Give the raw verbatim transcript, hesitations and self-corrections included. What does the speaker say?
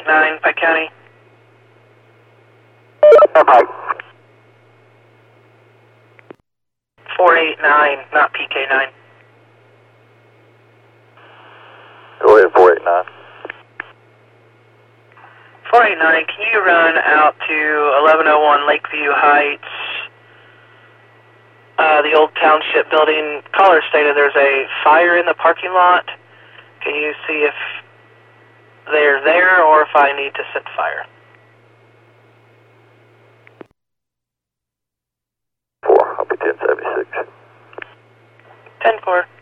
nine, Pike County. Oh, Pike. four eight nine, not P K nine. Go ahead, four eight nine. four eight nine, can you run out to eleven oh one Lakeview Heights, uh, the old township building? Caller stated there's a fire in the parking lot. Can you see if they're there or if I need to set the fire? four, I'll be ten seventy-six. ten four.